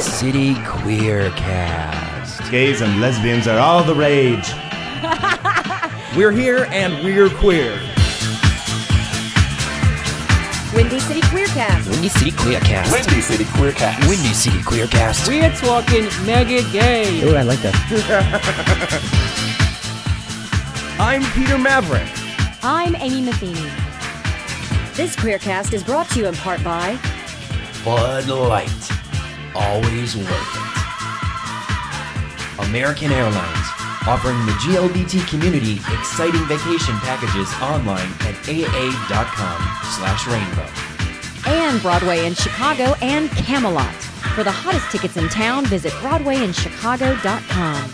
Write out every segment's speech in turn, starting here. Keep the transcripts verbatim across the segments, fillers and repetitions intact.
City Queercast. Gays and lesbians are all the rage. We're here and we're queer. Windy City Queercast. Windy City Queercast. Windy City Queercast. Windy City Queercast. We're talking mega gay. Oh, I like that. I'm Peter Maverick. I'm Amy Matheny. This Queercast is brought to you in part by Bud Light. Always worth it. American Airlines, offering the G L B T community exciting vacation packages online at A A dot com slash rainbow. and Broadway in Chicago and Camelot. For the hottest tickets in town, visit Broadway in Chicago dot com.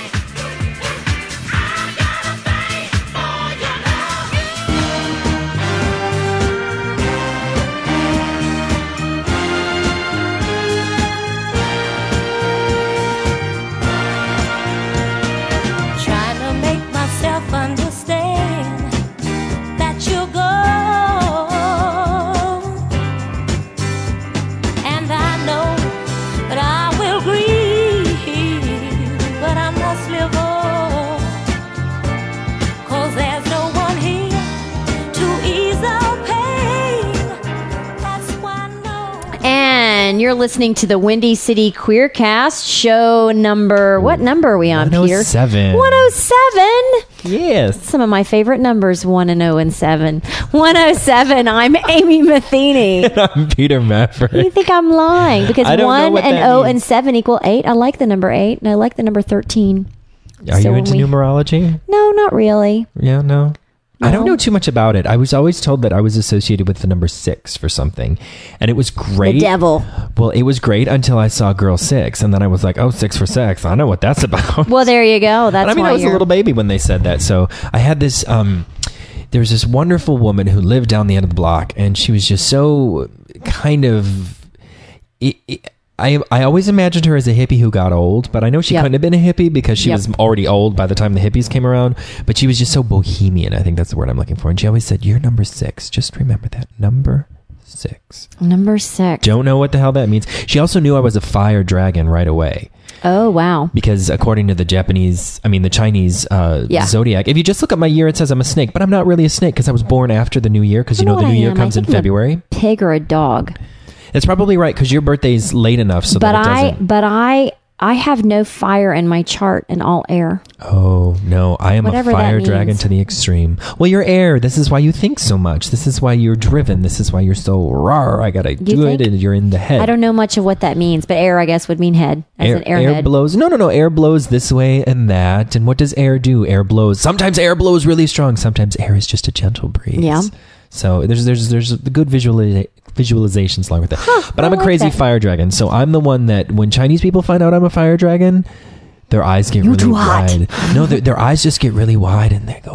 You're listening to the Windy City Queercast, show number, what number are we on, Peter? one oh seven. one oh seven? Yes. Some of my favorite numbers, one and oh and seven. one oh seven, I'm Amy Matheny. And I'm Peter Maverick. You think I'm lying? Because I don't know one what and that oh means. and seven equal eight. I like the number eight, and I like the number thirteen. Are So you when into we- numerology? No, not really. Yeah, no. I don't No. know too much about it. I was always told that I was associated with the number six for something. And it was great. The devil. Well, it was great until I saw Girl Six. And then I was like, oh, six for sex. I know what that's about. Well, there you go. That's And I mean, why I was a you're... little baby when they said that. So I had this, um, there was this wonderful woman who lived down the end of the block. And she was just so kind of... It, it, I I always imagined her as a hippie who got old, but I know she Yep. couldn't have been a hippie because she Yep. was already old by the time the hippies came around. But she was just so bohemian. I think that's the word I'm looking for. And she always said, "You're number six. Just remember that. Number six." Number six. Don't know what the hell that means. She also knew I was a fire dragon right away. Oh, wow. Because according to the Japanese, I mean the Chinese uh, Yeah. zodiac, if you just look at my year, it says I'm a snake. But I'm not really a snake because I was born after the new year. Because you I know know the what new I year am. comes I in think I'm a February. Pig or a dog. That's probably right because your birthday's late enough so but that it I, doesn't. but I, I have no fire in my chart and all air. Oh, no. I am Whatever a that fire means. dragon to the extreme. Well, you're air. This is why you think so much. This is why you're driven. This is why you're so rawr. I got to do it. think? And you're in the head. I don't know much of what that means, but air, I guess, would mean head as Air, an airhead. air blows. No, no, no. Air blows this way and that. And what does air do? Air blows. Sometimes air blows really strong. Sometimes air is just a gentle breeze. Yeah. So there's there's there's the good visualiza- visualizations along with it. Huh, but I'm I a like crazy that. fire dragon. So I'm the one that when Chinese people find out I'm a fire dragon, their eyes get You're really too hot. wide. No, their, their eyes just get really wide and they go,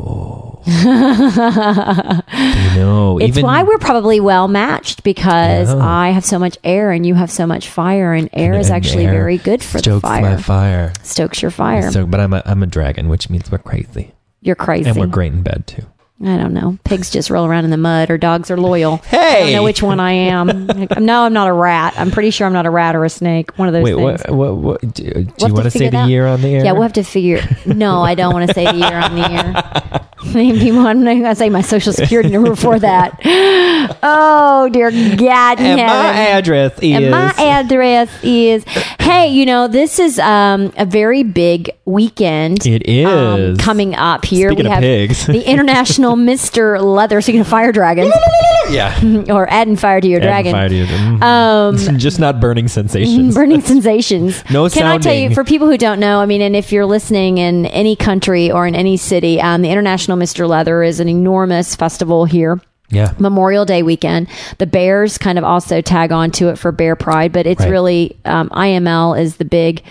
oh. You know, It's even why we're probably well matched because Yeah. I have so much air and you have so much fire, and air is and actually air very good for the stokes fire. my fire. Stokes your fire. So, but I'm a I'm a dragon, which means we're crazy. You're crazy. And we're great in bed too. I don't know. Pigs just roll around in the mud, or dogs are loyal. I Hey! don't know which one I am. No, I'm not a rat. I'm pretty sure I'm not a rat or a snake. One of those Wait, things. what? What? what do, do We'll you have to want to say figure the it out. year on the air? Yeah, we'll have to figure. No, I don't want to say the year on the air. Maybe one. I'm gonna say my social security number for that. Oh dear God in And heaven. my address is. And my address is. Hey, you know this is um, a very big weekend. It is um, coming up here. Speaking we of have pigs. the International Mister Leather. Speaking of fire dragons, yeah. or adding fire to your Adding dragon. fire to your- mhm. Um, Just not burning sensations. burning sensations. No Can I tell you, sounding. for people who don't know, I mean, and if you're listening in any country or in any city, um, the International Mister Leather is an enormous festival here. Yeah. Memorial Day weekend. The Bears kind of also tag on to it for Bear Pride, but it's Right. really um, I M L is the big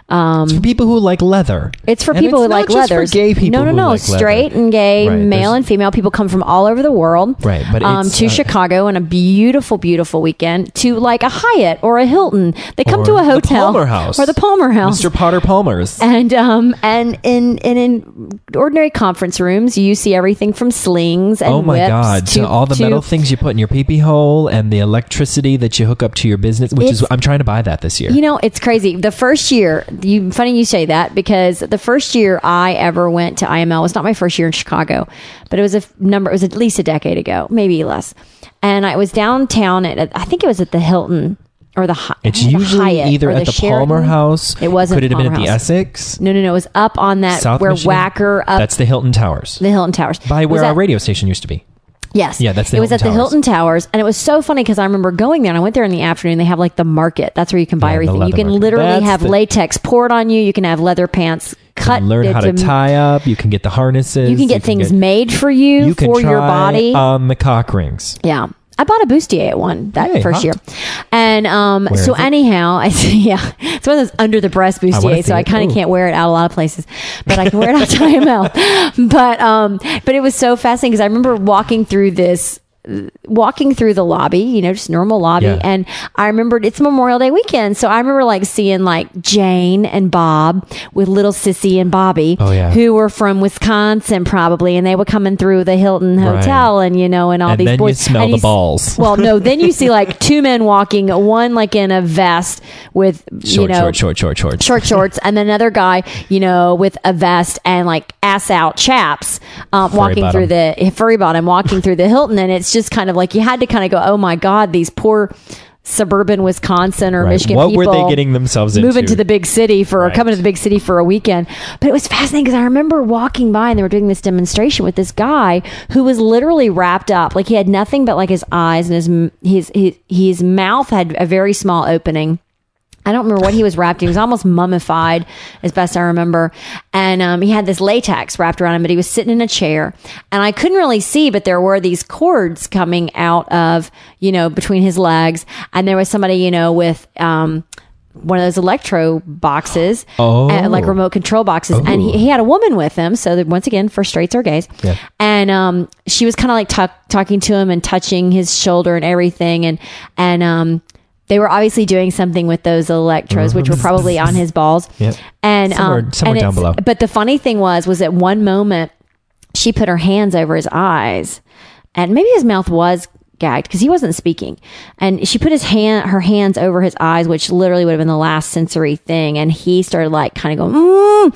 Um, it's for people who like leather. It's for And people it's who like not just for leathers. gay people No, no, who no. like Straight leather. and gay, Right, male there's- and female. People come from all over the world. Right, but um, it's, to uh, Chicago on a beautiful, beautiful weekend to like a Hyatt or a Hilton. They come Or to a hotel the Palmer House. or the Palmer House. Mister Potter Palmer's. And um and in and in ordinary conference rooms, you see everything from slings and Oh my whips God! to To all the to- metal things you put in your pee-pee hole and the electricity that you hook up to your business, which is It's- I'm trying to buy that this year. You know, it's crazy. The first year, you funny you say that because the first year I ever went to I M L was not my first year in Chicago, but it was a f- number. It was at least a decade ago, maybe less. And I was downtown at I think it was at the Hilton or the Hy- It's the usually Hyatt either or at the Sheraton. Palmer House. It wasn't Could it have been at Palmer the House. Essex? No, no, no. It was up on that South where Michigan? Wacker up That's the Hilton Towers. the Hilton Towers By It was where our at- radio station used to be. Yes. Yeah, that's the It was Hilton at the Towers. Hilton Towers, and it was so funny because I remember going there, and I went there in the afternoon. They have like the market. That's where you can buy Yeah, the everything. You leather can market. literally That's have the- latex poured on you. You can have leather pants cut. You learn how to into- tie up. You can get the harnesses. You can get things made for you, You can for try your body. on the cock rings. Yeah. I bought a bustier at one that Hey, first hot. year. And um, Where so is it? anyhow, I yeah, it's one of those under the breast wanna bustiers, see so I it. kind of Ooh. can't wear it out a lot of places, but I can wear it out to I M L. But um, but it was so fascinating because I remember walking through this walking through the lobby, you know, just normal lobby. Yeah. And I remembered it's Memorial Day weekend. So I remember like seeing like Jane and Bob with little Sissy and Bobby, Oh, yeah. who were from Wisconsin probably. And they were coming through the Hilton Hotel and, you know, and all And these then you boys. smell and the s- balls. Well, no, then you see like two men walking, one like in a vest with, you Short, know, short, short, short, short. short shorts, and then another guy, you know, with a vest and like ass out chaps, um, walking bottom. through the furry bottom, walking through the Hilton, and it's just kind of like you had to kind of go, oh my God, these poor suburban Wisconsin or Right. Michigan What people were they getting themselves into? moving to the big city for Right. coming to the big city for a weekend. But it was fascinating because I remember walking by and they were doing this demonstration with this guy who was literally wrapped up, like he had nothing but like his eyes and his his his, his mouth had a very small opening. I don't remember what he was wrapped in. He was almost mummified, as best I remember. And um, he had this latex wrapped around him, but he was sitting in a chair. And I couldn't really see, but there were these cords coming out of, you know, between his legs. And there was somebody, you know, with um, one of those electro boxes, Oh. uh, like remote control boxes. And he, he had a woman with him. So that once again, for straights or gays. Yeah. And um, she was kind of like talk, talking to him and touching his shoulder and everything. And, and, um, they were obviously doing something with those electrodes, which were probably on his balls. Yep. And Somewhere- um, somewhere and down it's- below. But the funny thing was, was at one moment she put her hands over his eyes, and maybe his mouth was gagged because he wasn't speaking. And she put his hand, her hands over his eyes, which literally would have been the last sensory thing. And he started like kind of going, mm,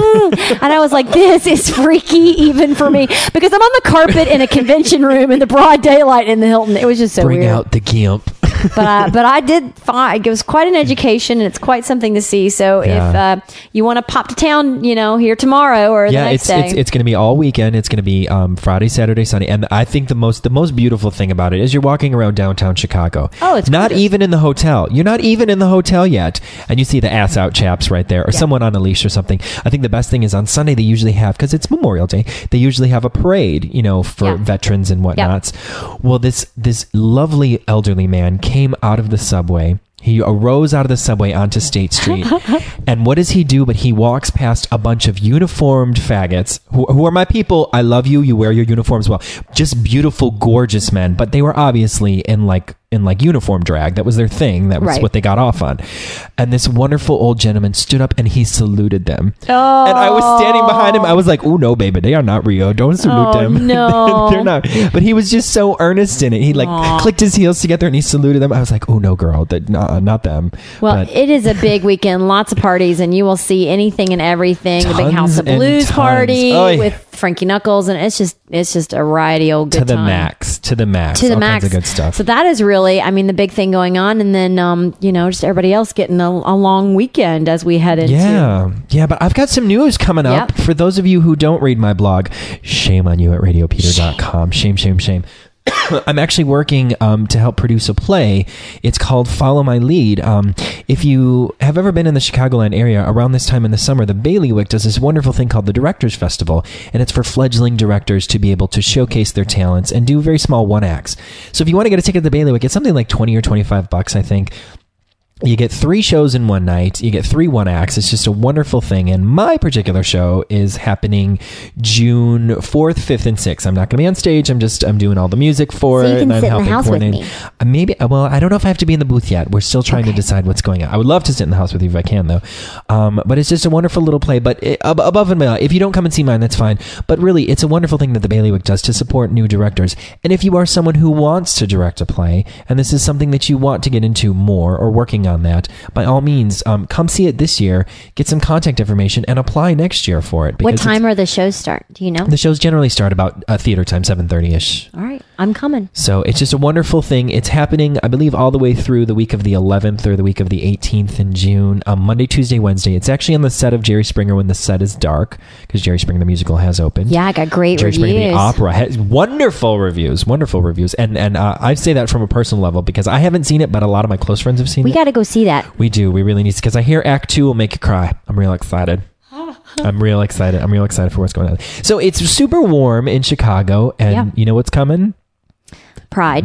mm. And I was like, this is freaky even for me because I'm on the carpet in a convention room in the broad daylight in the Hilton. It was just so Bring weird. out the gimp. but I, but I did find it was quite an education and it's quite something to see. So Yeah. if uh, you want to pop to town, you know, here tomorrow or the Yeah, next it's day, it's it's going to be all weekend. It's going to be um, Friday, Saturday, Sunday, and I think the most the most beautiful thing about it is you're walking around downtown Chicago. Oh, it's not gorgeous. even in the hotel. You're not even in the hotel yet, and you see the ass out chaps right there, or someone on a leash or something. I think the best thing is on Sunday they usually have because it's Memorial Day. They usually have a parade, you know, for Yeah. veterans and whatnots. Well, this this lovely elderly man came out of the subway. He arose out of the subway onto State Street. And what does he do? But he walks past a bunch of uniformed faggots who, who are my people. I love you. You wear your uniforms well. Just beautiful, gorgeous men. But they were obviously in like in like uniform drag. That was their thing. That was Right. what they got off on. And this wonderful old gentleman stood up and he saluted them. Oh. And I was standing behind him. I was like, oh, no, baby. They are not Rio. Don't salute Oh, them. no. They're not. But he was just so earnest in it. He like Aw. clicked his heels together and he saluted them. I was like, oh, no, girl. That, nah, not them. well, But- it is a big weekend, lots of parties, and you will see anything and everything. The big House of Tons and Blues tons. party Oy. with Frankie Knuckles, and it's just it's just a righty old good to the time. max, to the max, To the all max. kinds of good stuff. So that is really, I mean, the big thing going on, and then um, you know, just everybody else getting a, a long weekend as we head into. yeah, yeah, but I've got some news coming up. Yep. For those of you who don't read my blog, shame on you at radio peter dot com. Shame, shame, shame. I'm actually working um, to help produce a play. It's called Follow My Lead. Um, if you have ever been in the Chicagoland area, around this time in the summer, the Bailiwick does this wonderful thing called the Directors Festival, and it's for fledgling directors to be able to showcase their talents and do very small one-acts. So if you want to get a ticket to the Bailiwick, it's something like twenty or twenty-five bucks, I think. You get three shows in one night. You get three one acts. It's just a wonderful thing. And my particular show is happening June fourth, fifth, and sixth. I'm not going to be on stage. I'm just I'm doing all the music for So you it, can and I'm sit in the helping house with coordinate. me. Uh, Maybe well, I don't know if I have to be in the booth yet. We're still trying Okay. to decide what's going on. I would love to sit in the house with you if I can, though. Um, but it's just a wonderful little play. But it, ab- above and beyond, if you don't come and see mine, that's fine. But really, it's a wonderful thing that the Bailiwick does to support new directors. And if you are someone who wants to direct a play, and this is something that you want to get into more or working on that, by all means, um, come see it this year, get some contact information, and apply next year for it. What because time are the shows start? Do you know? the shows generally start about uh, theater time, seven thirty-ish. All right, I'm coming. So it's just a wonderful thing. It's happening, I believe, all the way through the week of the eleventh or the week of the eighteenth in June. Um, Monday, Tuesday, Wednesday. It's actually on the set of Jerry Springer when the set is dark, because Jerry Springer the musical has opened. Yeah, I got great Jerry Springer reviews. the opera has wonderful reviews, wonderful reviews, and and uh, I say that from a personal level because I haven't seen it, but a lot of my close friends have seen We it. got to go see that. We do. We really need to, because I hear Act Two will make you cry. I'm real excited. I'm real excited. I'm real excited for what's going on. So it's super warm in Chicago, and Yeah. you know what's coming? Pride.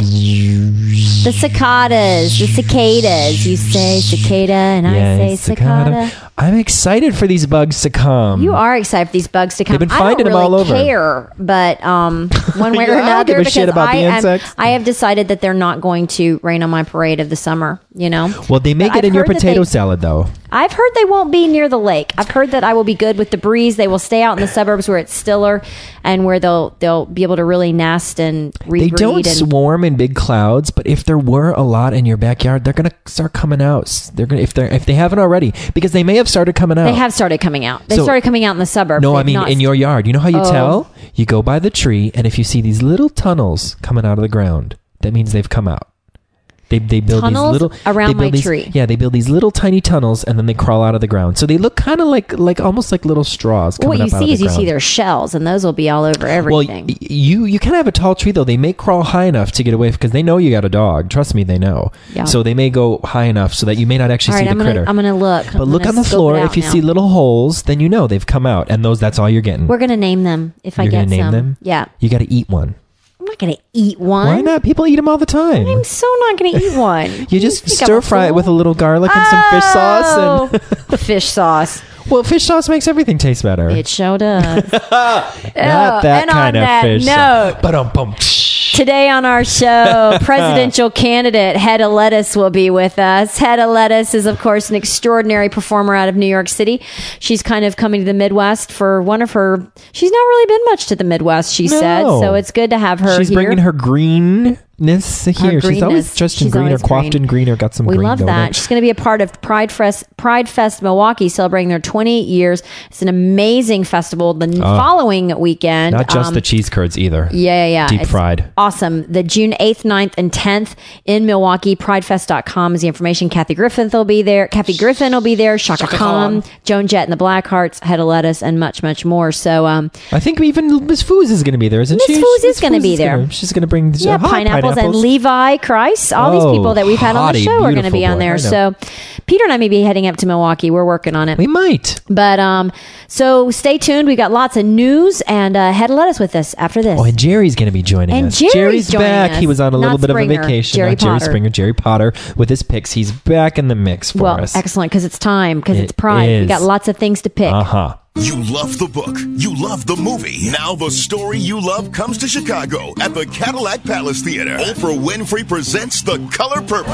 The cicadas, the cicadas. You say cicada, and I Yay, say cicada. I'm excited for these bugs to come. You are excited for these bugs to come. They've been I finding don't them all really over. care, but um, one way or Yeah, I don't another, give a because shit about I the am- insects. I have decided that they're not going to rain on my parade of the summer. You know. Well, they make But it I've in your heard that potato they- salad, though. I've heard they won't be near the lake. I've heard that I will be good with the breeze. They will stay out in the suburbs where it's stiller and where they'll they'll be able to really nest and rebreed. They don't and, swarm in big clouds, but if there were a lot in your backyard, they're gonna start coming out. They're gonna if they are if they haven't already, because they may have started coming out. They have started coming out. They So- started coming out in the suburbs. No, I They've mean not- in your yard. You know how you Oh. tell? You go by the tree, and if you see these little tunnels coming out of the ground, that means they've come out. They, they build Tunnels these little around they build my these, tree. Yeah, they build these little tiny tunnels, and then they crawl out of the ground. So they look kind of like like almost like little straws. Well, Coming what you up out of see is the you see ground. their shells, and those will be all over Well, everything. y- you you can have a tall tree though. They may crawl high enough to get away because they know you got a dog. Trust me, they know. Yeah. So they may go high enough so that you may not actually all right, see I'm the gonna critter. I'm gonna look. but I'm look gonna on the scope floor. it out If you now. see little holes, then you know they've come out, and those that's all you're getting. we're gonna name them if I You're get gonna name some. them. Yeah, You got to eat one. I'm not gonna eat one. Why not? People eat them all the time. I'm so not gonna eat one. You just think I'm stir a fry it fool? with a little garlic and some fish sauce, and Oh, fish sauce. well, fish sauce makes everything taste better. It sure does. Not Oh, that and kind on of that fish note, sauce. Ba-dum-bum. today on our show, presidential candidate Hedda Lettuce will be with us. Hedda Lettuce is, of course, an extraordinary performer out of New York City. She's kind of coming to the Midwest for one of her. She's not really been much to the Midwest, she No. said. So it's good to have her She's here. bringing her greenness here. She's always greenness. dressed in She's green or always coiffed green. in green or got some We green love going that. on. She's going to be a part of Pride Fest, Pride Fest Milwaukee, celebrating their twenty years. It's an amazing festival. The following weekend, Not just um, the cheese curds either. yeah, yeah, yeah. Deep It's fried. Awesome. The June eighth, ninth, and tenth in Milwaukee. Pridefest dot com is the information. Kathy Griffin will be there. Kathy Griffin will be there. Shaka Khan, Joan Jett and the Blackhearts, Hedda Lettuce, and much, much more. So, um, I think even Miss Foos is going to be there, isn't Miss she? Foos is Miss gonna be there. gonna- she's going to bring yeah, hi, pineapples, and Levi Christ. All these Oh, people that we've had on the hottie, show are going to be beautiful on boy. there. I So, Peter and I may be heading up to Milwaukee. We're working on it. We might. But um, so stay tuned. We got lots of news, and uh, Hedda Lettuce with us after this. Oh, and Jerry's going to be joining And us. Jerry's joining back. us. He was on a Not little bit Springer, of a vacation. Jerry Not Jerry Potter. Springer, Jerry Potter with his picks. He's back in the mix for well, us. excellent, because it's time, because It it's Pride. We is. got lots of things to pick. Uh huh. You love the book. You love the movie. Now the story you love comes to Chicago at the Cadillac Palace Theater. Oprah Winfrey presents The Color Purple.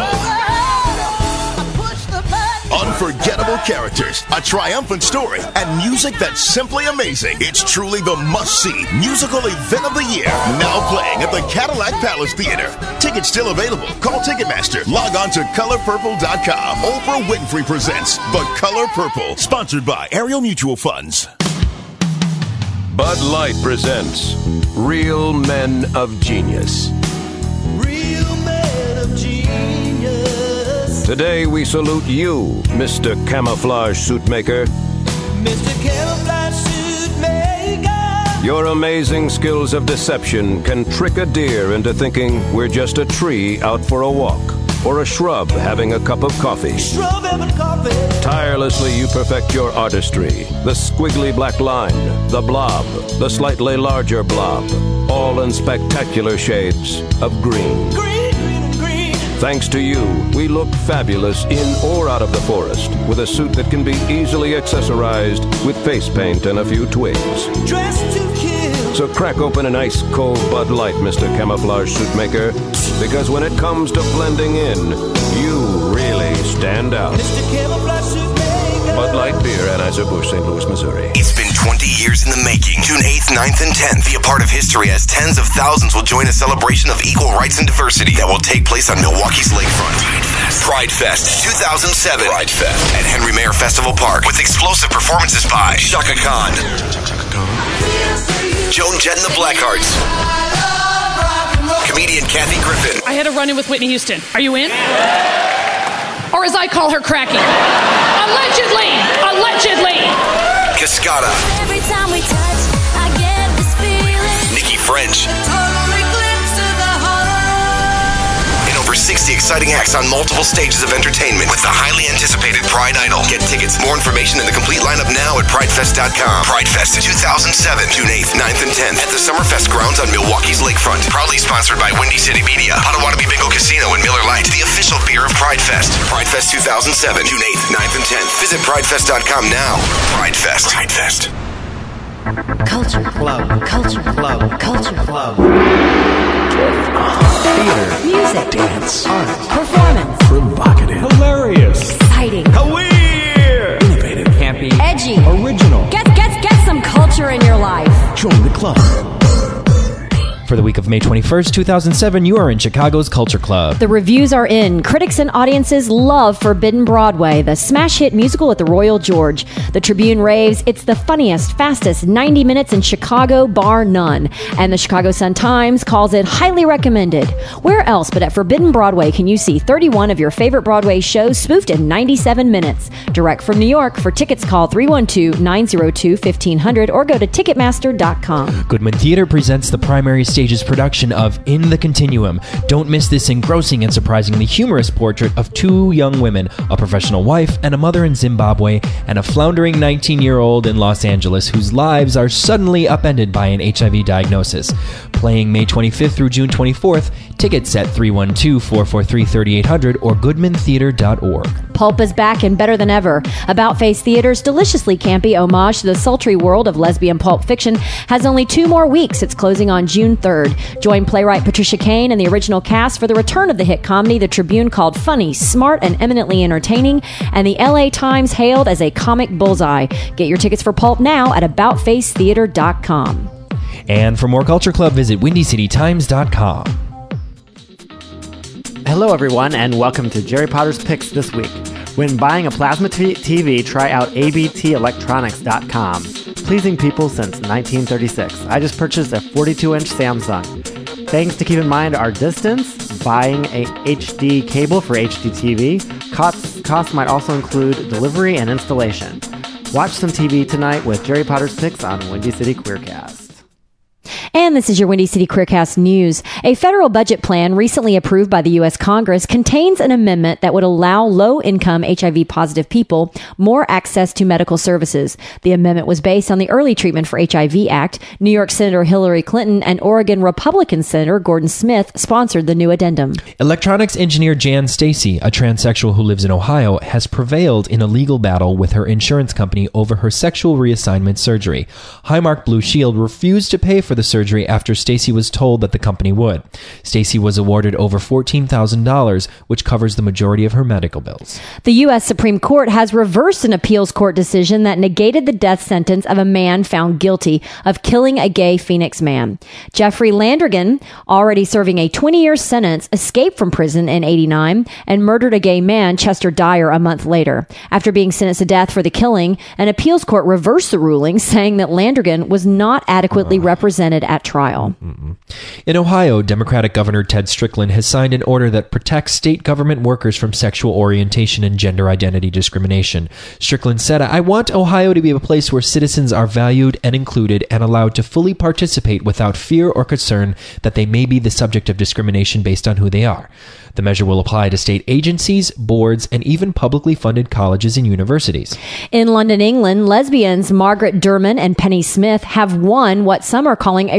Unforgettable characters, a triumphant story, and music that's simply amazing. It's truly the must-see musical event of the year. Now playing at the Cadillac Palace Theater. Tickets still available. Call Ticketmaster. Log on to color purple dot com. Oprah Winfrey presents The Color Purple. Sponsored by Ariel Mutual Funds. Bud Light presents Real Men of Genius. Real men of genius. Today we salute you, Mister Camouflage Suit Maker. Mister Camouflage Suit Maker. Your amazing skills of deception can trick a deer into thinking we're just a tree out for a walk, or a shrub having a cup of coffee. Shrub having coffee. Tirelessly you perfect your artistry. The squiggly black line, the blob, the slightly larger blob, all in spectacular shades of green. Green, green, and green. Thanks to you, we look fabulous in or out of the forest with a suit that can be easily accessorized with face paint and a few twigs. Dressed to kill. So crack open an ice cold Bud Light, Mister Camouflage Suit Maker, because when it comes to blending in, you really stand out. Mister Camouflage Suit Maker. Bud Light Beer, Anheuser-Busch, Saint Louis, Missouri. It's been twenty years in the making. June eighth, ninth, and tenth. Be a part of history as tens of thousands will join a celebration of equal rights and diversity that will take place on Milwaukee's lakefront. Pride Fest two thousand seven. Pride Fest at Henry Mayer Festival Park with explosive performances by Shaka Khan, Joan Jett and the Blackhearts, comedian Kathy Griffin, I had a run-in with Whitney Houston. Are you in? Or as I call her, cracky. Allegedly! Allegedly! Cascada, Every time we touch, I get this feeling. Nikki French, Total eclipse of the heart. and over sixty exciting acts on multiple stages of entertainment with the highly anticipated Pride Idol. Get tickets, more information, and the complete lineup now at Pride Fest dot com. Pride Fest two thousand seven, June eighth, ninth, and tenth at the Summerfest grounds on Milwaukee's lakefront. Proudly sponsored by Windy City Media, Potawatomi Bingo Casino, and Miller Lite, the official beer of Pride Fest. Pride Fest two thousand seven, June eighth, ninth, and tenth. Visit Pride Fest dot com now. Pride Fest. Pride Fest. Culture Club. Culture Club. Culture Club. Theater. Music. Dance. Art. Performance. Provocative. Hilarious. Exciting. Weird. Innovative. Campy. Edgy. Original. Get, get, get some culture in your life. Join the club. For the week of May twenty-first, two thousand seven, you are in Chicago's Culture Club. The reviews are in. Critics and audiences love Forbidden Broadway, the smash hit musical at the Royal George. The Tribune raves it's the funniest, fastest ninety minutes in Chicago, bar none. And the Chicago Sun-Times calls it highly recommended. Where else but at Forbidden Broadway can you see thirty-one of your favorite Broadway shows spoofed in ninety-seven minutes? Direct from New York. For tickets, call three one two, nine zero two, fifteen hundred or go to ticketmaster dot com. Goodman Theater presents the primary stage's production of In the Continuum. Don't miss this engrossing and surprisingly humorous portrait of two young women, a professional wife and a mother in Zimbabwe, and a floundering nineteen-year-old in Los Angeles whose lives are suddenly upended by an H I V diagnosis. Playing May twenty-fifth through June twenty-fourth, tickets at three one two, four four three, three eight zero zero or goodman theater dot org. Pulp is back and better than ever. About Face Theater's deliciously campy homage to the sultry world of lesbian pulp fiction has only two more weeks. It's closing on June third. Join playwright Patricia Kane and the original cast for the return of the hit comedy the Tribune called funny, smart, and eminently entertaining, and the L A Times hailed as a comic bullseye. Get your tickets for Pulp now at about face theater dot com. And for more Culture Club, visit windy city times dot com. Hello, everyone, and welcome to Jerry Potter's Picks this week. When buying a plasma t- TV, try out A B T electronics dot com. Pleasing people since nineteen thirty-six. I just purchased a forty-two inch Samsung. Things to keep in mind are distance, buying a H D cable for H D T V. Costs, costs might also include delivery and installation. Watch some T V tonight with Jerry Potter's Picks on Windy City Queercast. And this is your Windy City Queercast news. A federal budget plan recently approved by the U S Congress contains an amendment that would allow low-income H I V-positive people more access to medical services. The amendment was based on the Early Treatment for H I V Act. New York Senator Hillary Clinton and Oregon Republican Senator Gordon Smith sponsored the new addendum. Electronics engineer Jan Stacy, a transsexual who lives in Ohio, has prevailed in a legal battle with her insurance company over her sexual reassignment surgery. Highmark Blue Shield refused to pay for the surgery after Stacy was told that the company would. Stacy was awarded over fourteen thousand dollars, which covers the majority of her medical bills. The U S Supreme Court has reversed an appeals court decision that negated the death sentence of a man found guilty of killing a gay Phoenix man. Jeffrey Landrigan, already serving a twenty-year sentence, escaped from prison in eighty-nine and murdered a gay man, Chester Dyer, a month later. After being sentenced to death for the killing, an appeals court reversed the ruling, saying that Landrigan was not adequately represented at trial. Mm-mm. In Ohio, Democratic Governor Ted Strickland has signed an order that protects state government workers from sexual orientation and gender identity discrimination. Strickland said, "I want Ohio to be a place where citizens are valued and included and allowed to fully participate without fear or concern that they may be the subject of discrimination based on who they are." The measure will apply to state agencies, boards, and even publicly funded colleges and universities. In London, England, lesbians Margaret Durman and Penny Smith have won what some are calling a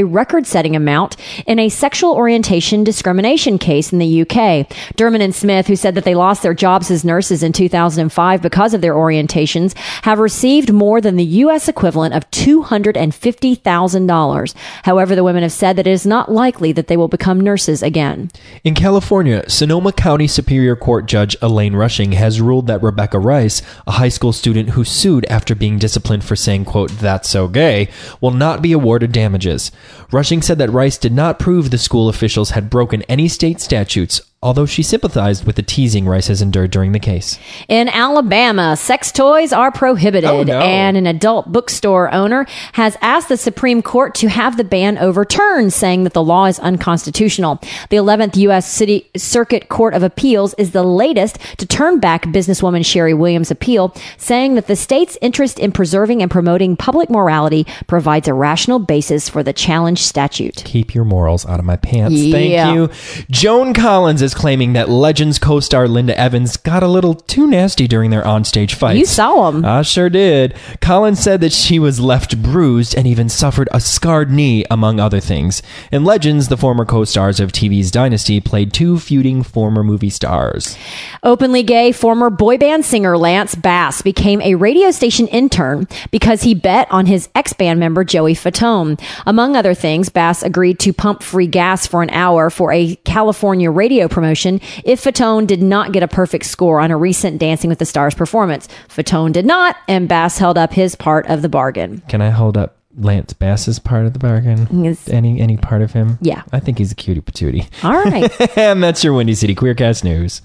record-setting amount in a sexual orientation discrimination case in the U K. Derman and Smith, who said that they lost their jobs as nurses in two thousand five because of their orientations, have received more than the U S equivalent of two hundred fifty thousand dollars. However, the women have said that it is not likely that they will become nurses again. In California, Sonoma County Superior Court Judge Elaine Rushing has ruled that Rebecca Rice, a high school student who sued after being disciplined for saying, quote, "that's so gay," will not be awarded damages. Rushing said that Rice did not prove the school officials had broken any state statutes, although she sympathized with the teasing Rice has endured during the case. In Alabama, sex toys are prohibited, Oh, no. and an adult bookstore owner has asked the Supreme Court to have the ban overturned, saying that the law is unconstitutional. The eleventh U S City Circuit Court of Appeals is the latest to turn back businesswoman Sherry Williams' appeal, saying that the state's interest in preserving and promoting public morality provides a rational basis for the challenge statute. Keep your morals out of my pants. Yeah. Thank you. Joan Collins is claiming that Legends co-star Linda Evans got a little too nasty during their onstage fights. You saw him. I sure did. Collins said that she was left bruised and even suffered a scarred knee, among other things. In Legends, the former co-stars of T V's Dynasty played two feuding former movie stars. Openly gay former boy band singer Lance Bass became a radio station intern because he bet on his ex-band member Joey Fatone. Among other things, Bass agreed to pump free gas for an hour for a California radio promotion if Fatone did not get a perfect score on a recent Dancing with the Stars performance. Fatone did not, and Bass held up his part of the bargain. Can I hold up Lance Bass's part of the bargain? Yes. Any any part of him? Yeah. I think he's a cutie patootie. All right. And that's your Windy City Queercast News.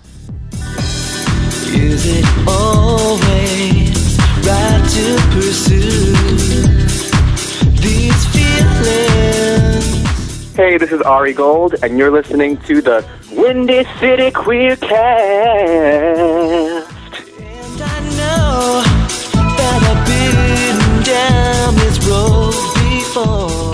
Is it always right to pursue these feelings? Hey, this is Ari Gold, and you're listening to the Windy City Queercast. And I know that I've been down this road before.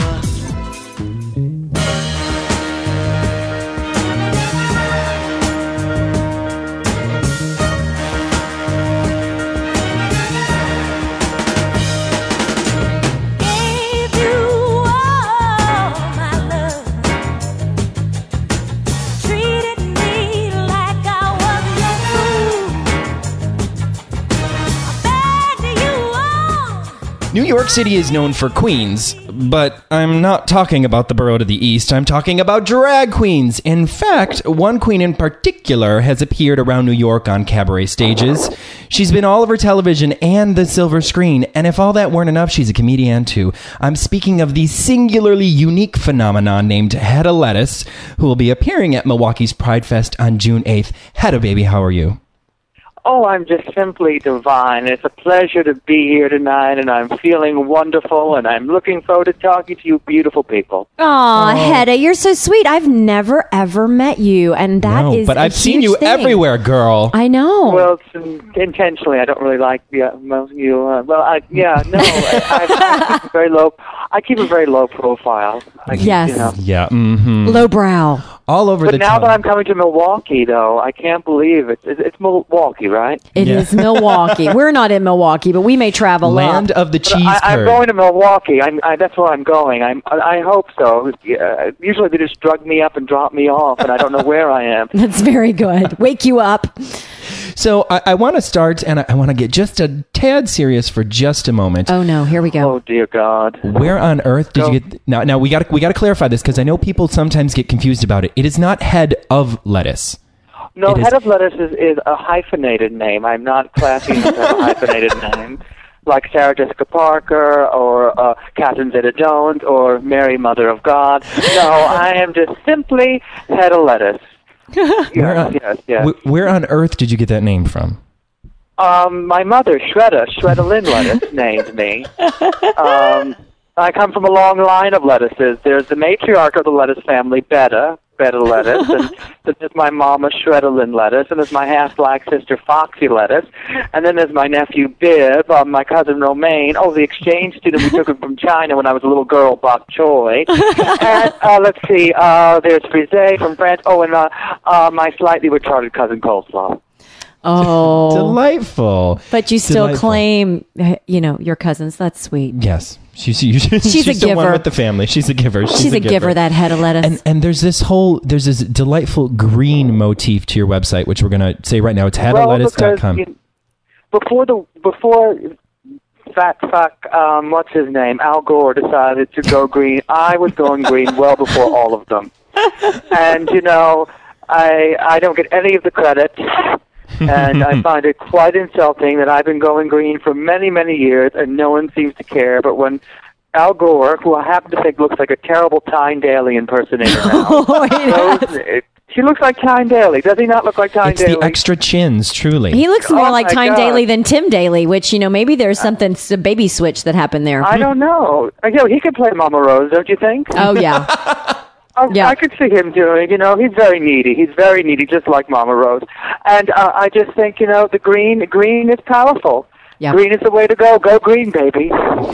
New York City is known for queens, but I'm not talking about the borough to the east. I'm talking about drag queens. In fact, one queen in particular has appeared around New York on cabaret stages. She's been all over television and the silver screen, and if all that weren't enough, she's a comedian too. I'm speaking of the singularly unique phenomenon named Hedda Lettuce, who will be appearing at Milwaukee's Pride Fest on June eighth. Hedda, baby, how are you? Oh, I'm just simply divine. It's a pleasure to be here tonight, and I'm feeling wonderful, and I'm looking forward to talking to you beautiful people. Aw, Hedda, you're so sweet. I've never, ever met you, and that no, is but a I've seen huge you thing. everywhere, girl. I know. Well, it's, um, intentionally, I don't really like the, uh, most of you. Uh, well, I, yeah, no, I, I, I keep a very low. I keep a very low profile. I keep, Yes. You know. Yeah, mm-hmm. Lowbrow. All over But the now town. that I'm coming to Milwaukee, though, I can't believe it. It's, it's Milwaukee, right? It is Yeah. Milwaukee. We're not in Milwaukee, but we may travel Land up. of the But cheese I, I'm curd. going to Milwaukee. I'm, I, that's where I'm going. I'm, I, I hope so. Uh, usually they just drug me up and drop me off, and I don't know where I am. That's very good. Wake you up. So I, I want to start, and I, I want to get just a tad serious for just a moment. Oh no, here we go. Oh dear God! Where on earth did Go. you get? Now, now we got to we got to clarify this because I know people sometimes get confused about it. It is not head of lettuce. No, It is- head of lettuce is, is a hyphenated name. I'm not classy enough to have a hyphenated name, like Sarah Jessica Parker or uh, Catherine Zeta-Jones or Mary Mother of God. No, I am just simply head of lettuce. Where on, Yes, yes, yes. wh- where on earth did you get that name from? Um, my mother, Shredda, Shredda Lynn Lettuce, named me. Um, I come from a long line of lettuces. There's the matriarch of the lettuce family, Betta, Betta Lettuce, and then there's my mama, Shredda Lynn Lettuce, and there's my half-black sister, Foxy Lettuce, and then there's my nephew, Bib, uh, my cousin, Romaine, oh, the exchange student we took him from China when I was a little girl, Bok Choy, and uh, let's see, uh, there's Frise from France, oh, and uh, uh, my slightly retarded cousin, Coleslaw. Oh, Delightful. But you still Delightful. claim, uh, you know, your cousins. That's sweet. Yes. She's, she's, She's she's a the one giver. with the family. She's a giver. She's, She's a giver, that head of lettuce. And, and there's this whole, there's this delightful green motif to your website, which we're going to say right now. It's head of lettuce dot com. Well, because, you- before the before fat fuck, um, what's his name, Al Gore decided to go green, I was going green well before all of them. And you know, I I don't get any of the credit. And I find it quite insulting that I've been going green for many, many years, and no one seems to care. But when Al Gore, who I happen to think looks like a terrible Tyne Daly impersonator now, Oh, yes. goes- it- he looks like Tyne Daly. Does he not look like Tyne It's Daly? the extra chins, truly. He looks more Oh, like my Tyne God. Daly than Tim Daly, which, you know, maybe there's something, it's a baby switch that happened there. I don't know. Uh, You know, he could play Mama Rose, don't you think? Oh, yeah. I, Yeah. I could see him doing, you know, he's very needy. He's very needy, just like Mama Rose. And uh, I just think, you know, the green, green is powerful. Yeah. Green is the way to go. Go green, baby.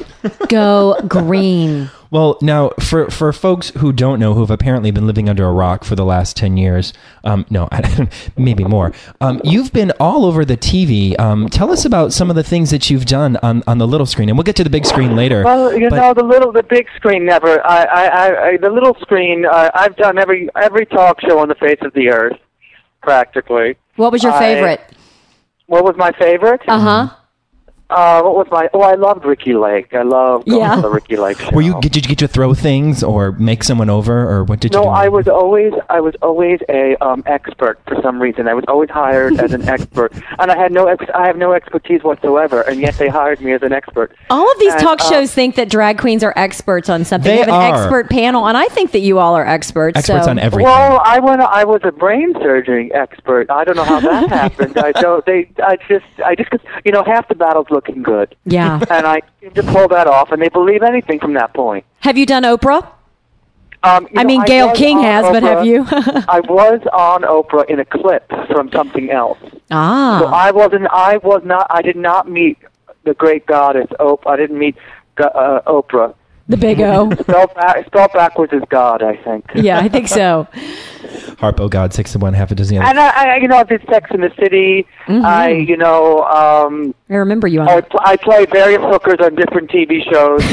Go green. Well, now, for, for folks who don't know, who've apparently been living under a rock for the last ten years, um, no, maybe more, um, you've been all over the T V. Um, tell us about some of the things that you've done on, on the little screen, and we'll get to the big screen later. Well, you but- know, the little, the big screen never. I, I, I, I the little screen. Uh, I've done every every talk show on the face of the earth, practically. What was your I- favorite? What was my favorite? Uh huh. Uh, what was my? Oh, I loved Ricky Lake. I loved going Yeah. to the Ricky Lake show. Were you, did you get to throw things or make someone over, or what did you No, do? I was always I was always a um, expert for some reason. I was always hired as an expert, and I had no ex- I have no expertise whatsoever, and yet they hired me as an expert. All of these And, talk uh, shows think that drag queens are experts on something. They They have an are. expert panel, and I think that you all are experts. Experts so. on everything. Well, I went. I was a brain surgery expert. I don't know how that happened. I don't. They. I just. I just. You know, half the battle's looking good. Yeah. And I seem to pull that off, and they believe anything from that point. Have you done Oprah? Um, you I know, mean, Gail was King on has, but have Oprah. you? I was on Oprah in a clip from something else. Ah. So I wasn't. I was not. I did not meet the great goddess Oprah. I didn't meet uh, Oprah. The big O. Spelled, back, spelled backwards is God, I think. Yeah, I think so. Harpo God, six of one, half a dozen the other. And I, I, you know, I did Sex in the City. Mhm. I, you know, um, I remember you on I, that. pl- I played various hookers on different T V shows.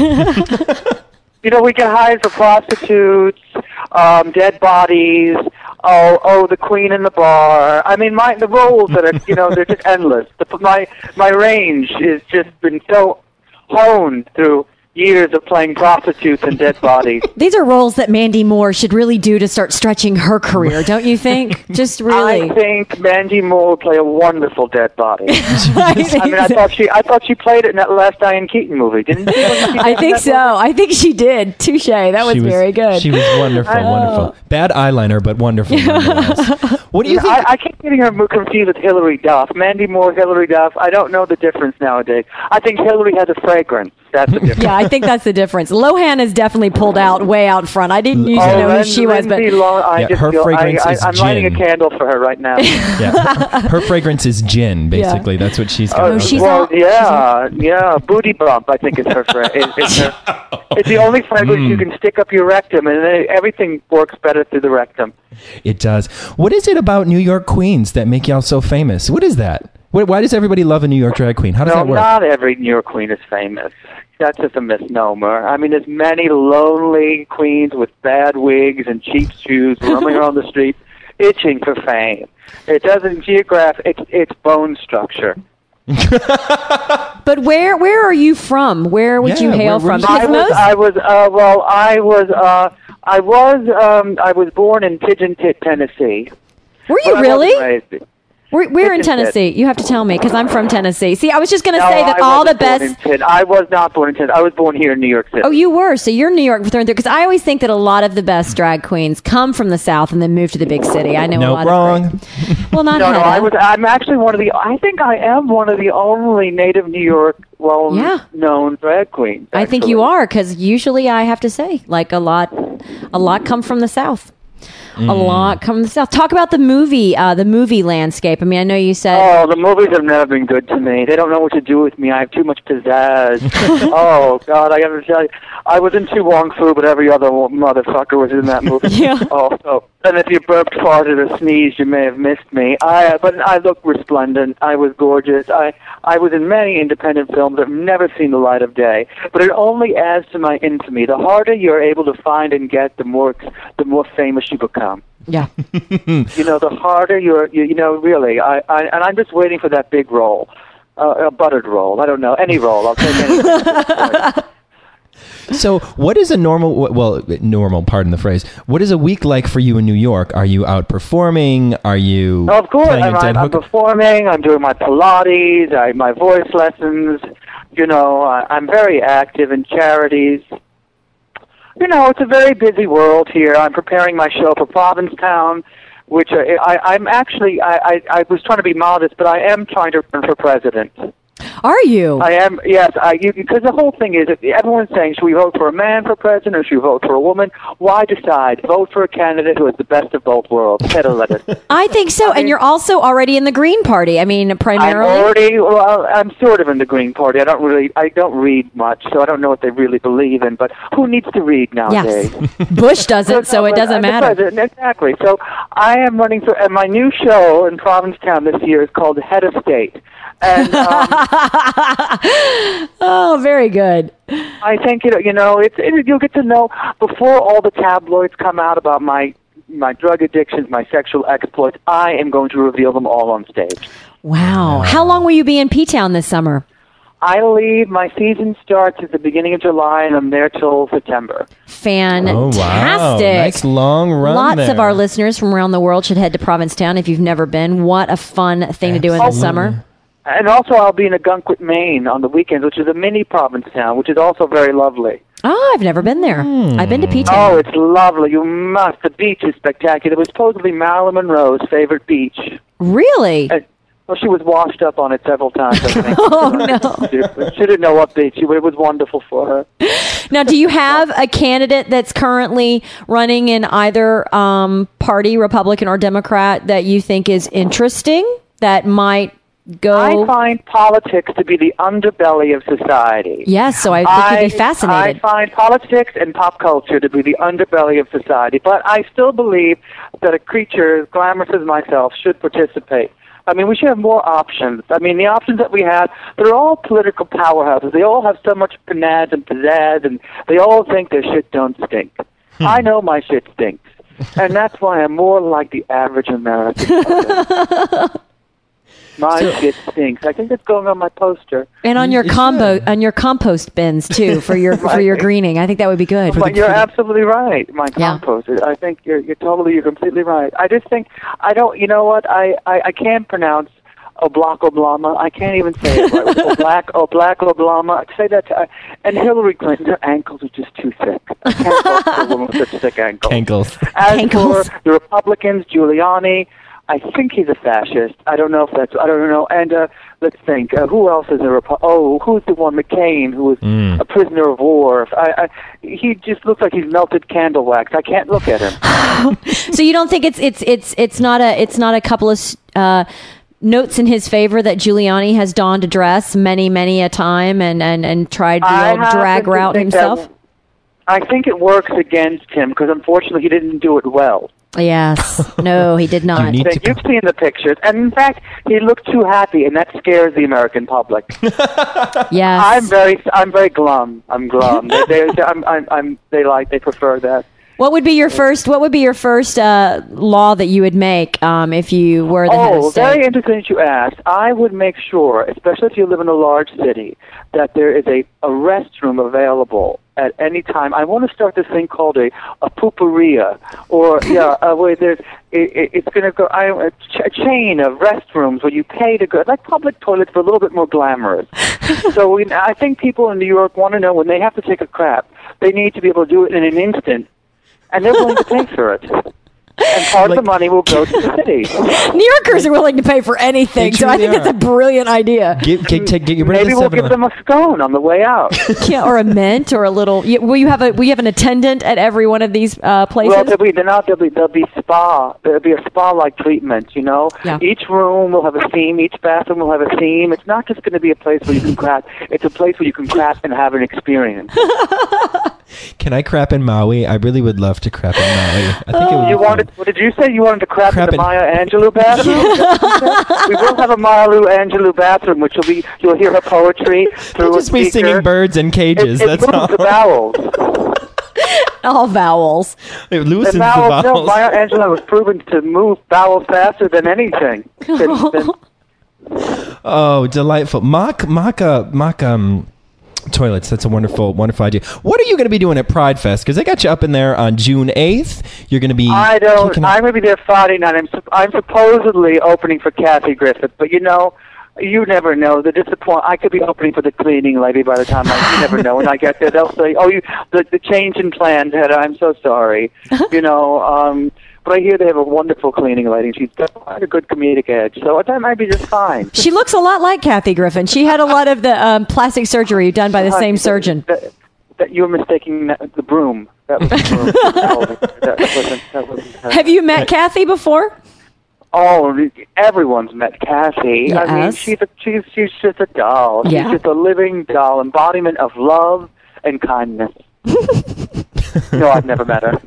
You know, we get hired for prostitutes, um, dead bodies. Oh, oh, the queen in the bar. I mean, my the roles that are, you know, they're just endless. The, my my range has just been so honed through years of playing prostitutes and dead bodies. These are roles that Mandy Moore should really do to start stretching her career, don't you think? Just really. I think Mandy Moore would play a wonderful dead body. I, think I mean, I so. thought she, I thought she played it in that last Diane Keaton movie, didn't she? I think so. I think she did. Touche. That was, She very good. She was wonderful, I know. wonderful. Bad eyeliner, but wonderful. nonetheless. What do you know, think? I, I keep getting her mo- confused with Hillary Duff. Mandy Moore, Hillary Duff. I don't know the difference nowadays. I think Hillary has a fragrance. That's the difference. Yeah, I think that's the difference. Lohan is definitely pulled out way out front. I didn't used to Oh, know who Lin- she was, but Lindsay Lohan, I Yeah, just her feel, fragrance I, I, is I'm lighting a gin. candle for her right now. Yeah, her fragrance is gin. Basically, that's what she's got. Oh, going she's on. well, all- yeah, yeah. Booty bump, I think is her. Fra- is, is her it's the only fragrance Mm. you can stick up your rectum, and then everything works better through the rectum. It does. What is it about New York queens that make y'all so famous? What is that? Why why does everybody love a New York drag queen? How does No, that work? not every New York queen is famous. That's just a misnomer. I mean, there's many lonely queens with bad wigs and cheap shoes roaming around the street, itching for fame. It doesn't geograph. It's it's bone structure. but where where are you from? Where would Yeah, you hail where- from? where's- I Because was, most I was, uh, well, I was, uh, I was, um, I was born in Pigeon Pit, Tennessee. were But you I really? wasn't raised- We're, we're in Pigeon Pit. Tennessee. You have to tell me because I'm from Tennessee. See, I was just going to No, say that I all the wasn't born best. in Pitt. I was not born in Tennessee. I was born here in New York City. Oh, you were. So you're New York through and through. Because I always think that a lot of the best drag queens come from the South and then move to the big city. I know a No, lot wrong. of great- Well, not No, no, Hedda. I was. I'm actually one of the. I think I am one of the only native New York well-known drag queens. I think actually. you are because usually I have to say like a lot, a lot come from the South. a lot come from the South. Talk about the movie, uh, the movie landscape. I mean, I know you said. Oh, the movies have never been good to me. They don't know what to do with me. I have too much pizzazz. Oh, God, I gotta tell you. I was in Tu Wong Fu, but every other motherfucker was in that movie. Yeah. Oh, so. And if you burped, farted, or sneezed, you may have missed me. I, but I looked resplendent. I was gorgeous. I, I was in many independent films that have never seen the light of day. But it only adds to my infamy. The harder you're able to find and get, the more, the more famous you become. Yeah. You know, the harder you're, you, you know, really. I, I, and I'm just waiting for that big role, uh, a buttered roll. I don't know, any role. I'll take anything. So what is a normal, well, normal, pardon the phrase, what is a week like for you in New York? Are you out performing? Are you Oh, of course, playing I'm, a dead I'm, I'm hook? performing, I'm doing my Pilates, I, my voice lessons, you know, I, I'm very active in charities. You know, it's a very busy world here. I'm preparing my show for Provincetown, which uh, I, I'm actually, I, I, I was trying to be modest, but I am trying to run for president. Are you? I am, yes, I, you, because the whole thing is, if everyone's saying, should we vote for a man for president or should we vote for a woman? Why decide? Vote for a candidate who has the best of both worlds. Better let us. I think so. And you're also already in the Green Party. I mean, primarily. I'm already, well, I'm sort of in the Green Party. I don't really, I don't read much, so I don't know what they really believe in, but who needs to read nowadays? Yes. Bush doesn't, so it doesn't I'm the matter. president, exactly. So I am running for, and my new show in Provincetown this year is called Head of State. And, um, oh, very good. I think you know, you know, it's it, you'll get to know before all the tabloids come out about my my drug addictions, my sexual exploits. I am going to reveal them all on stage. Wow. How long will you be in P-Town this summer? I leave. My season starts at the beginning of July, and I'm there till September. Fantastic. Oh, wow. Nice long run Lots there. of our listeners from around the world should head to Provincetown if you've never been. What a fun thing to do in the summer. And also, I'll be in Agunquit, Maine on the weekends, which is a mini Provincetown, which is also very lovely. Oh, I've never been there. I've been to P-Town. Oh, it's lovely. You must. The beach is spectacular. It was supposedly Marilyn Monroe's favorite beach. Really? And, well, she was washed up on it several times, I think. Oh, no. She, she didn't know what beach. It was wonderful for her. Now, do you have a candidate that's currently running in either um, party, Republican or Democrat, that you think is interesting, that might go? I find politics to be the underbelly of society. Yes, so I think I, you'd be fascinated. I find politics and pop culture to be the underbelly of society, but I still believe that a creature as glamorous as myself should participate. I mean, we should have more options. I mean, the options that we have, they're all political powerhouses. They all have so much pizzazz and pizzazz, and they all think their shit don't stink. Hmm. I know my shit stinks, and that's why I'm more like the average American. My So- shit stinks. I think that's going on my poster. And on your It combo, should. on your compost bins too, for your for your greening. I think that would be good. But you're absolutely right. My Yeah. compost. I think you're you're totally you're completely right. I just think I don't. You know what? I I, I can't pronounce Oblak Oblama. I can't even say it right. Oblak Oblak Oblama. I say that. To, and Hillary Clinton. Her ankles are just too thick. I can't vote for a woman with such thick ankles. Ankles. As Ankles. for the Republicans, Giuliani. I think he's a fascist. I don't know if that's. I don't know. And uh, let's think. Uh, who else is a Repu- Oh, who's the one? McCain, who was Mm. a prisoner of war. I, I, he just looks like he's melted candle wax. I can't look at him. So you don't think it's it's it's it's not a it's not a couple of uh, notes in his favor that Giuliani has donned a dress many many a time and and and tried the I old happen drag to route think himself? that- I think it works against him because unfortunately he didn't do it well. Yes. No, he did not. You need I think You've seen the pictures, and in fact, he looked too happy, and that scares the American public. Yes. I'm very, I'm very glum. I'm glum. they, they, I'm, I'm, I'm, they like, they prefer that. What would be your first? What would be your first uh, law that you would make um, if you were the head Oh, of state? very interesting that you asked. I would make sure, especially if you live in a large city, that there is a, a restroom available at any time. I want to start this thing called a, a pooperia, or yeah, uh, where there's it, it, it's going to go I, a, ch- a chain of restrooms where you pay to go, like public toilets, but a little bit more glamorous. So we, I think people in New York want to know when they have to take a crap, they need to be able to do it in an instant, and they're willing to pay for it. And part of the money will go to the city. New Yorkers are willing to pay for anything, They so I think truly it's a brilliant idea. Get, get, take, get, get rid Maybe of the we'll give them a scone on the way out. Yeah, or a mint, or a little. You, will you have a? Will you have an attendant at every one of these uh, places? Well, there'll be not there'll be there'll be spa. There'll be a spa-like treatment. You know, Yeah. each room will have a theme. Each bathroom will have a theme. It's not just going to be a place where you can crap. It's a place where you can crap and have an experience. Can I crap in Maui? I really would love to crap in Maui. I think it would be You fun. wanted? What did you say? You wanted to crap, Crap in the in- Maya Angelou bathroom? We will have a Maya Angelou bathroom, which will be you'll hear her poetry through We'll a just be speaker. singing birds in cages. It, it That's moves all. the vowels. All vowels. It loosens The the vowels. No, vowels. Maya Angelou was proven to move vowels faster than anything. Than- than- Oh, delightful. Mock, mock, uh, mock, um, toilets. That's a wonderful, wonderful idea. What are you going to be doing at Pride Fest? Because they got you up in there on June eighth. You're going to be. I don't. kicking- I'm going to be there Friday night. I'm, sup- I'm supposedly opening for Kathy Griffith, but you know, you never know. The disappoint. I could be opening for the cleaning lady by the time I. You never know. When I get there, they'll say, "Oh, you the the change in plan, Hedda. I'm so sorry." You know. Um, but I hear they have a wonderful cleaning lady. She's got quite a good comedic edge, so that might be just fine. She looks a lot like Kathy Griffin. She had a lot of the um, plastic surgery done by the same surgeon. That, that you were mistaking that- the broom. That was the broom. that, that wasn't. That wasn't her. Have you met Kathy before? Oh, everyone's met Kathy. I mean, Yes. she's a, she's she's just a doll. Yeah. She's just a living doll, embodiment of love and kindness. No, I've never met her.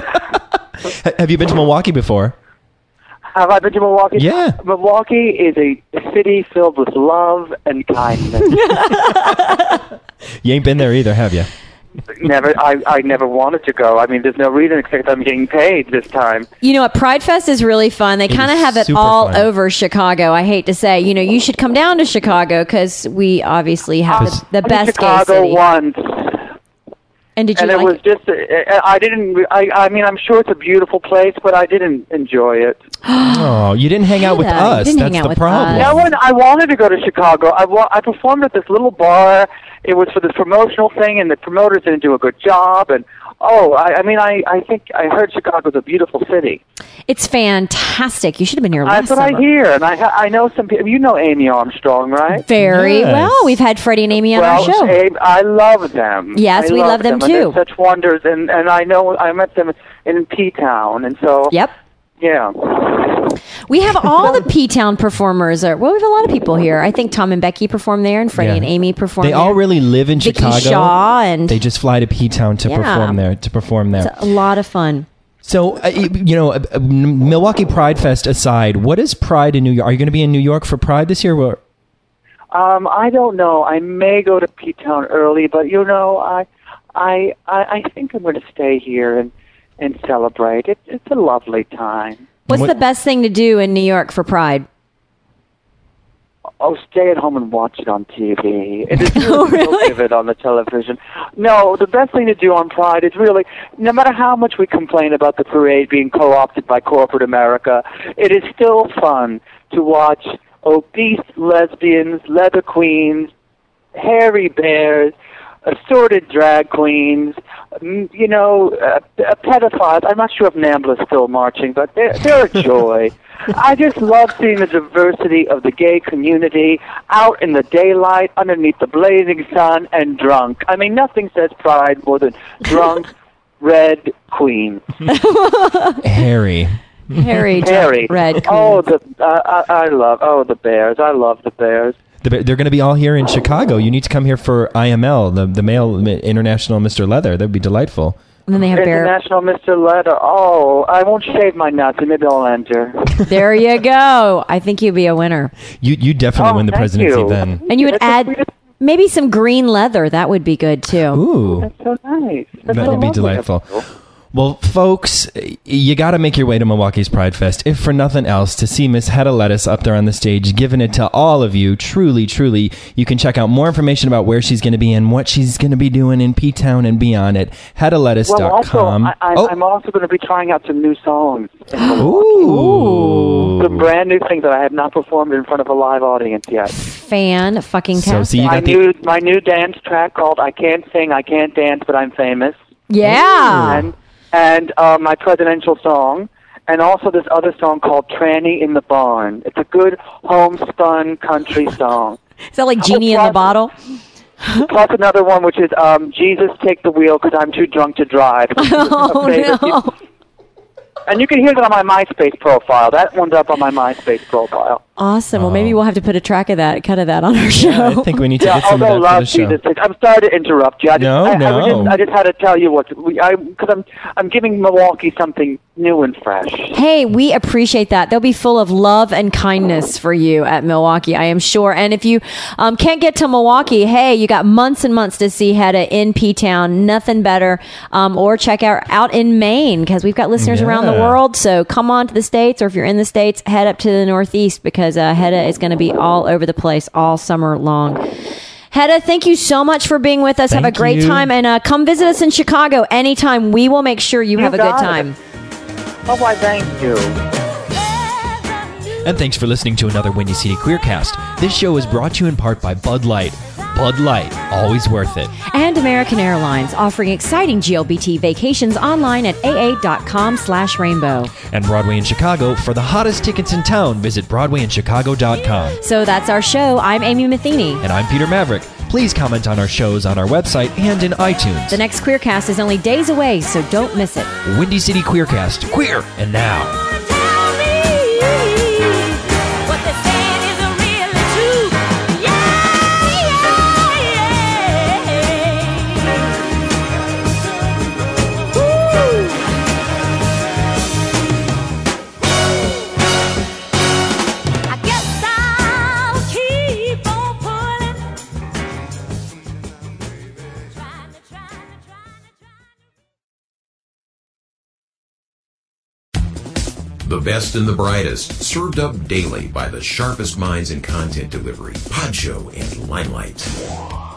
Ha- Have you been to Milwaukee before? Have I been to Milwaukee? Yeah. Milwaukee is a city filled with love and kindness. You ain't been there either, have you? never, I, I never wanted to go. I mean, there's no reason except I'm getting paid this time. You know what? Pride Fest is really fun. They It kind of is have it super all fun. over Chicago. I hate to say, you know, you should come down to Chicago because we obviously have the, the I've been best to Chicago gay city. once. And did you and it like was just, uh, I didn't, I, I mean, I'm sure it's a beautiful place, but I didn't enjoy it. Oh, you didn't hang out with Hedda, you us. didn't That's hang out the with problem. us. No one, I wanted to go to Chicago. I, wa- I performed at this little bar. It was for this promotional thing, and the promoters didn't do a good job. And oh, I, I mean, I, I think I heard Chicago's a beautiful city. It's fantastic. You should have been here last That's what summer. I hear, and I, ha- I know some people. You know Amy Armstrong, right? Very Yes. well. We've had Freddie and Amy on well, our show. Abe, I love them. Yes, I we love them, and too. they're such wonders, and and I know I met them in P-Town, and so Yep. yeah. We have all the P-Town performers. Are, well, we have a lot of people here. I think Tom and Becky perform there, and Freddie Yeah. and Amy perform They there. all really live in Vicky Chicago. Shaw and They just fly to P-Town to Yeah. perform there. To perform there. it's a lot of fun. So, uh, you know, uh, uh, Milwaukee Pride Fest aside, what is Pride in New York? Are you going to be in New York for Pride this year? Or- Um, I don't know. I may go to P-Town early, but you know, I, I, I, I think I'm going to stay here and and celebrate. It, it's a lovely time. What's What- the best thing to do in New York for Pride? Oh, stay at home and watch it on T V. It is Oh, really really? vivid on the television. No, the best thing to do on Pride is really, no matter how much we complain about the parade being co-opted by corporate America, it is still fun to watch obese lesbians, leather queens, hairy bears, assorted drag queens, mm, you know, uh, uh, pedophiles. I'm not sure if NAMBLA's still marching, but they're, they're a joy. I just love seeing the diversity of the gay community out in the daylight, underneath the blazing sun, and drunk. I mean, nothing says pride more than drunk, red queens. Harry. Harry, Harry. Red. Oh, the uh, I, I love. Oh, the Bears. I love the Bears. The- They're going to be all here in Chicago. You need to come here for I M L, the, the male International Mister Leather. That would be delightful. And then they have bear. International Mister Leather. Oh, I won't shave my nuts, and maybe I'll enter. There you go. I think you'd be a winner. You you definitely Oh, win the thank presidency you. then. And you would That's the add sweetest- maybe some green leather. That would be good too. Ooh, That's so nice. That's that so would be lovely. delightful. Well, folks, you got to make your way to Milwaukee's Pride Fest, if for nothing else, to see Miss Hedda Lettuce up there on the stage, giving it to all of you. Truly, truly, you can check out more information about where she's going to be and what she's going to be doing in P-Town and beyond at hedda lettuce Well, dot also, com. I, I, oh. I'm also going to be trying out some new songs. in Milwaukee. Ooh. Some brand new things that I have not performed in front of a live audience yet. Fan fucking So, tastic. see, you My got the- new, my new dance track called "I Can't Sing, I Can't Dance, But I'm Famous," yeah. and and uh, my presidential song, and also this other song called Tranny in the Barn. It's a good homespun country song. Is that like Genie oh, in the Bottle? Plus another one, which is um, Jesus Take the Wheel because I'm too drunk to drive. Oh, no. And you can hear that on my MySpace profile. That one's up on my MySpace profile. Awesome. Well, maybe we'll have to put a track of that, cut of that on our show. Yeah, I think we need to Yeah, get some of although that for the love show. Jesus. I'm sorry to interrupt you. I just, No, I, I, no. was just, I just had to tell you what we, I because I'm I'm giving Milwaukee something new and fresh. Hey, we appreciate that. They'll be full of love and kindness for you at Milwaukee, I am sure. And if you um, can't get to Milwaukee, hey, you got months and months to see Hedda in P-Town. Nothing better. Um, or check out out in Maine because we've got listeners Yeah. around the world. So come on to the States, or if you're in the States, head up to the Northeast because uh, Hedda is going to be all over the place all summer long. Hedda, thank you so much for being with us. Have a Thank great you. time. And uh, come visit us in Chicago anytime. We will make sure you, You have a good got it. time. Oh, why, thank you. And thanks for listening to another Windy City Queercast. This show is brought to you in part by Bud Light. Bud Light, always worth it. And American Airlines, offering exciting G L B T vacations online at aa.com slash rainbow. And Broadway in Chicago. For the hottest tickets in town, visit broadway in chicago dot com. So that's our show. I'm Amy Matheny. And I'm Peter Maverick. Please comment on our shows on our website and in iTunes. The next Queercast is only days away, so don't miss it. Windy City Queercast. Queer and now. The best and the brightest, served up daily by the sharpest minds in content delivery. Pod Show and Limelight.